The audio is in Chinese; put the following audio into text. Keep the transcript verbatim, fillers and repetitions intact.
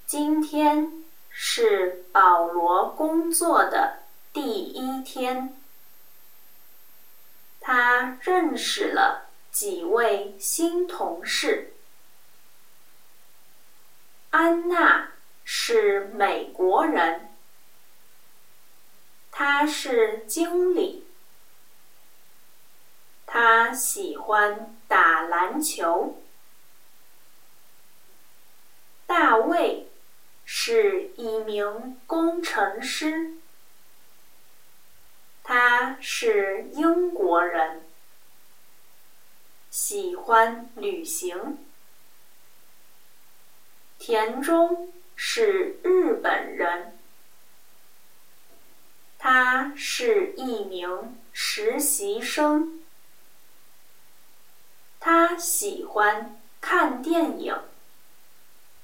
今天是保罗工作的第一天，他认识了几位新同事。安娜是美国人，她是经理，她喜欢打篮球。大卫是一名工程师，他是英国人，喜欢旅行。田中是日本人，他是一名实习生，他喜欢看电影。